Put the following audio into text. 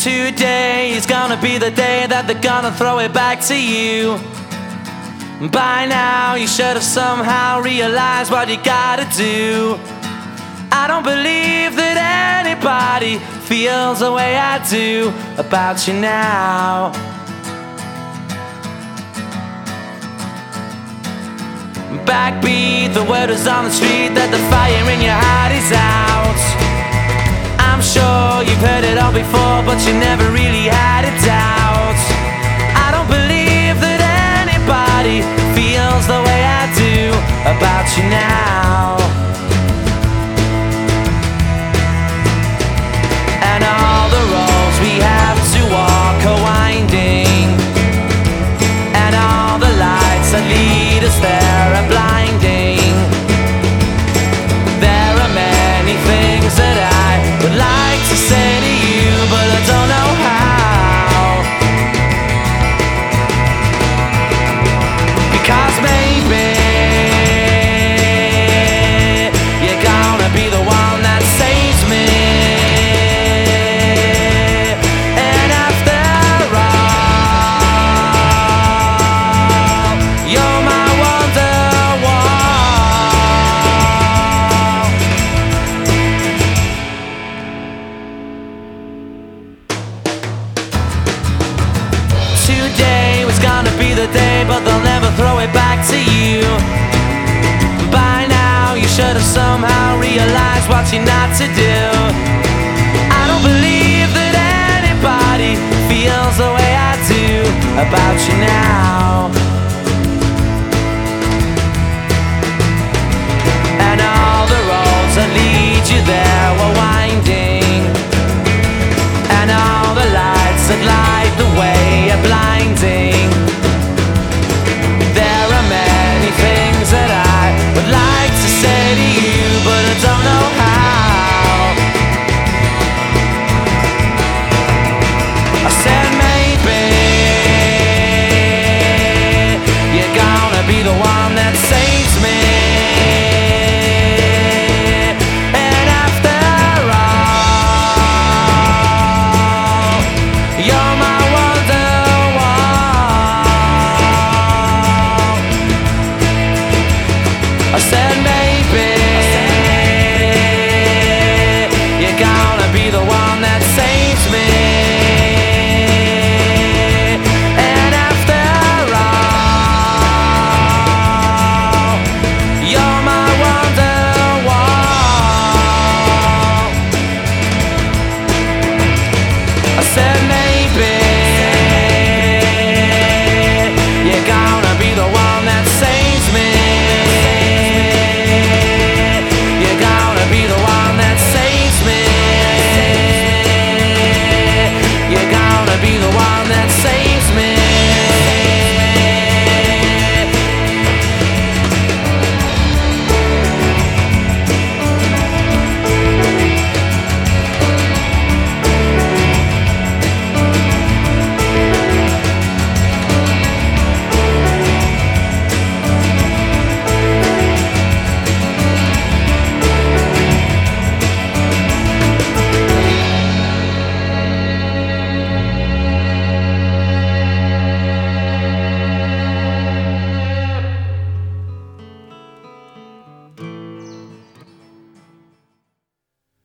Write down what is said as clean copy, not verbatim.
Today is gonna be the day that they're gonna throw it back to you. By now you should have somehow realized what you gotta do. I don't believe that anybody feels the way I do about you now. Backbeat, the word is on the street that the fire in your heart is out. I'm sure you've heard it all before, but you never really had a doubt. I don't believe that anybody feels the way I do about you now. And all the roads we have to walk are winding, and all the lights that lead us there are blinding. There are many things that I would like to say to you, but I don't know how. Because maybe you're gonna be the one that saves me. And after all, you're my Today was gonna be the day, but they'll never throw it back to you. By now you should have somehow realized what you're not to do. I don't believe that anybody feels the way I do about you now. And all the roads that lead you there were winding, and all the lights that light the way are blinding. There are many things that I would like to say to you, but I don't know how. I said maybe you're gonna be the one that saves me. And after all, you're my I said